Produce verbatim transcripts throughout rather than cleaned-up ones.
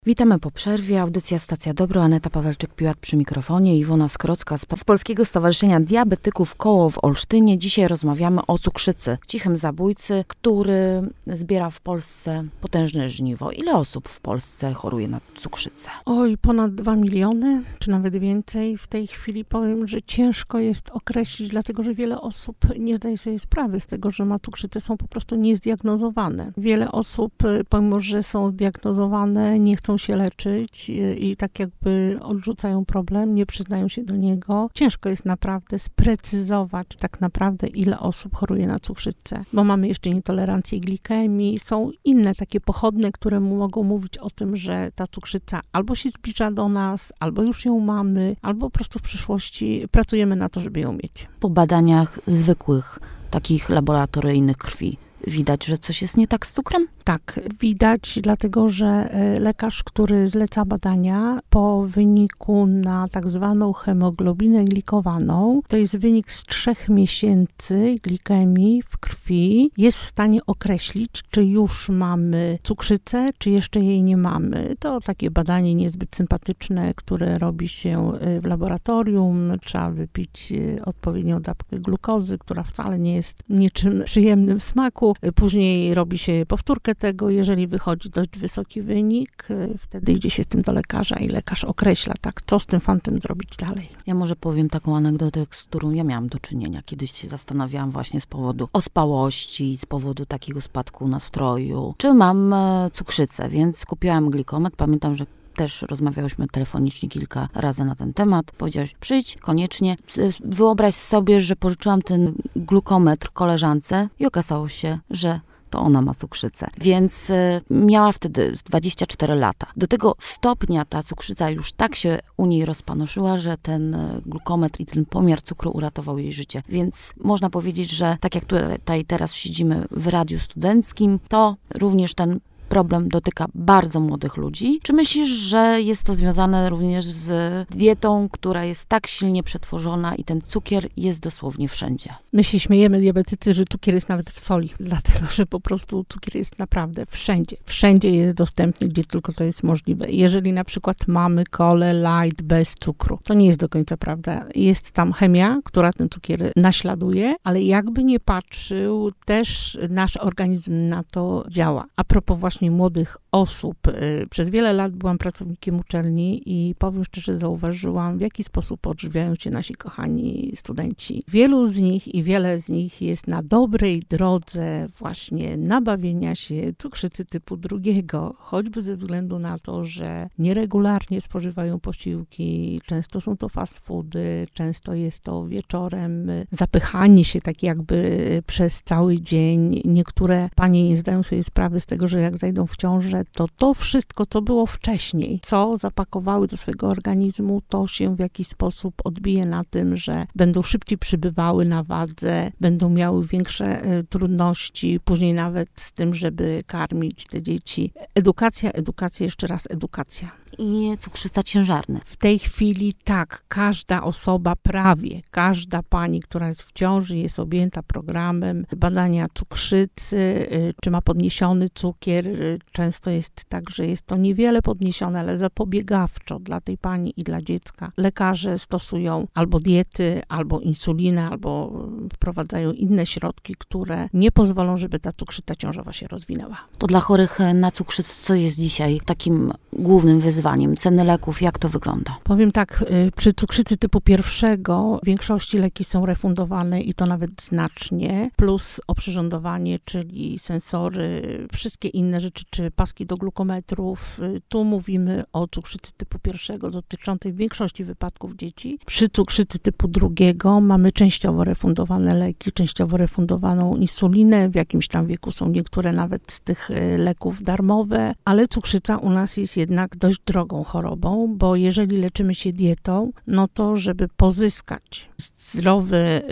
Witamy po przerwie. Audycja Stacja Dobro. Aneta Pawelczyk-Piłat przy mikrofonie. Iwona Skrocka z, z Polskiego Stowarzyszenia Diabetyków Koło w Olsztynie. Dzisiaj rozmawiamy o cukrzycy, cichym zabójcy, który zbiera w Polsce potężne żniwo. Ile osób w Polsce choruje na cukrzycę? Oj, ponad dwa miliony, czy nawet więcej. W tej chwili powiem, że ciężko jest określić, dlatego że wiele osób nie zdaje sobie sprawy z tego, że ma cukrzycę, są po prostu niezdiagnozowane. Wiele osób, pomimo że są zdiagnozowane, nie chcą się leczyć i, i tak jakby odrzucają problem, nie przyznają się do niego. Ciężko jest naprawdę sprecyzować tak naprawdę, ile osób choruje na cukrzycę, bo mamy jeszcze nietolerancję glikemii, są inne takie pochodne, które mogą mówić o tym, że ta cukrzyca albo się zbliża do nas, albo już ją mamy, albo po prostu w przyszłości pracujemy na to, żeby ją mieć. Po badaniach zwykłych, takich laboratoryjnych krwi, widać, że coś jest nie tak z cukrem? Tak, widać, dlatego że lekarz, który zleca badania po wyniku na tak zwaną hemoglobinę glikowaną, to jest wynik z trzech miesięcy glikemii w krwi, jest w stanie określić, czy już mamy cukrzycę, czy jeszcze jej nie mamy. To takie badanie niezbyt sympatyczne, które robi się w laboratorium. Trzeba wypić odpowiednią dawkę glukozy, która wcale nie jest niczym przyjemnym w smaku. Później robi się powtórkę tego, jeżeli wychodzi dość wysoki wynik, wtedy idzie się z tym do lekarza i lekarz określa, tak, co z tym fantem zrobić dalej. Ja może powiem taką anegdotę, z którą ja miałam do czynienia. Kiedyś się zastanawiałam właśnie z powodu ospałości, z powodu takiego spadku nastroju, czy mam cukrzycę, więc kupiłam glikometr. Pamiętam, że też rozmawiałyśmy telefonicznie kilka razy na ten temat. Powiedziałaś, przyjdź koniecznie. Wyobraź sobie, że pożyczyłam ten glukometr koleżance i okazało się, że to ona ma cukrzycę. Więc y, miała wtedy dwadzieścia cztery lata. Do tego stopnia ta cukrzyca już tak się u niej rozpanoszyła, że ten y, glukometr i ten pomiar cukru uratował jej życie. Więc można powiedzieć, że tak jak tutaj teraz siedzimy w radiu studenckim, to również ten problem dotyka bardzo młodych ludzi. Czy myślisz, że jest to związane również z dietą, która jest tak silnie przetworzona i ten cukier jest dosłownie wszędzie? My się śmiejemy, diabetycy, że cukier jest nawet w soli, dlatego że po prostu cukier jest naprawdę wszędzie. Wszędzie jest dostępny, gdzie tylko to jest możliwe. Jeżeli na przykład mamy kolę light bez cukru, to nie jest do końca prawda. Jest tam chemia, która ten cukier naśladuje, ale jakby nie patrzył, też nasz organizm na to działa. A propos właśnie młodych osób. Przez wiele lat byłam pracownikiem uczelni i powiem szczerze, zauważyłam, w jaki sposób odżywiają się nasi kochani studenci. Wielu z nich i wiele z nich jest na dobrej drodze właśnie nabawienia się cukrzycy typu drugiego, choćby ze względu na to, że nieregularnie spożywają posiłki, często są to fast foody, często jest to wieczorem zapychanie się tak jakby przez cały dzień. Niektóre panie nie zdają sobie sprawy z tego, że jak zajdą w ciążę, to to wszystko, co było wcześniej, co zapakowały do swojego organizmu, to się w jakiś sposób odbije na tym, że będą szybciej przybywały na wadze, będą miały większe e, trudności, później nawet z tym, żeby karmić te dzieci. Edukacja, edukacja, jeszcze raz edukacja. I cukrzyca ciężarna. W tej chwili tak, każda osoba, prawie każda pani, która jest w ciąży, jest objęta programem badania cukrzycy, czy ma podniesiony cukier. Często jest tak, że jest to niewiele podniesione, ale zapobiegawczo dla tej pani i dla dziecka. Lekarze stosują albo diety, albo insulinę, albo wprowadzają inne środki, które nie pozwolą, żeby ta cukrzyca ciążowa się rozwinęła. To dla chorych na cukrzycę, co jest dzisiaj takim głównym wyzwaniem? Ceny leków, jak to wygląda? Powiem tak, przy cukrzycy typu pierwszego w większości leki są refundowane i to nawet znacznie, plus oprzyrządowanie, czyli sensory, wszystkie inne rzeczy, czy paski do glukometrów. Tu mówimy o cukrzycy typu pierwszego dotyczącej w większości wypadków dzieci. Przy cukrzycy typu drugiego mamy częściowo refundowane leki, częściowo refundowaną insulinę. W jakimś tam wieku są niektóre nawet z tych leków darmowe, ale cukrzyca u nas jest jednak dość drogą chorobą, bo jeżeli leczymy się dietą, no to żeby pozyskać zdrowe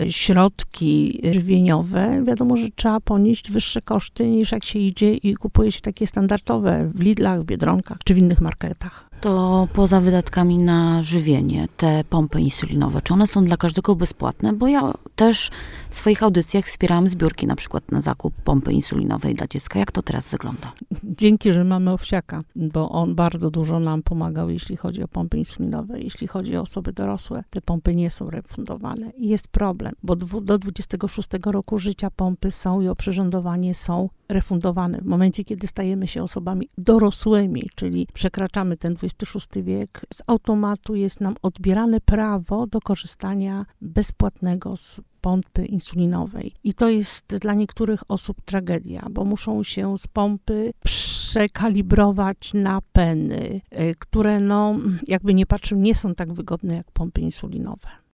środki żywieniowe, wiadomo, że trzeba ponieść wyższe koszty niż jak się idzie i kupuje się takie standardowe w Lidlach, w Biedronkach czy w innych marketach. To poza wydatkami na żywienie, te pompy insulinowe, czy one są dla każdego bezpłatne? Bo ja też w swoich audycjach wspierałam zbiórki na przykład na zakup pompy insulinowej dla dziecka. Jak to teraz wygląda? Dzięki, że mamy Owsiaka, bo on bardzo dużo nam pomagał, jeśli chodzi o pompy insulinowe. Jeśli chodzi o osoby dorosłe, te pompy nie są refundowane. I jest problem, bo do dwudziestego szóstego roku życia pompy są i oprzyrządowanie są refundowane. W momencie, kiedy stajemy się osobami dorosłymi, czyli przekraczamy ten dwudziesty szósty wiek, z automatu jest nam odbierane prawo do korzystania bezpłatnego z pompy insulinowej. I to jest dla niektórych osób tragedia, bo muszą się z pompy przekalibrować na peny, które no, jakby nie patrzył, nie są tak wygodne jak pompy insulinowe.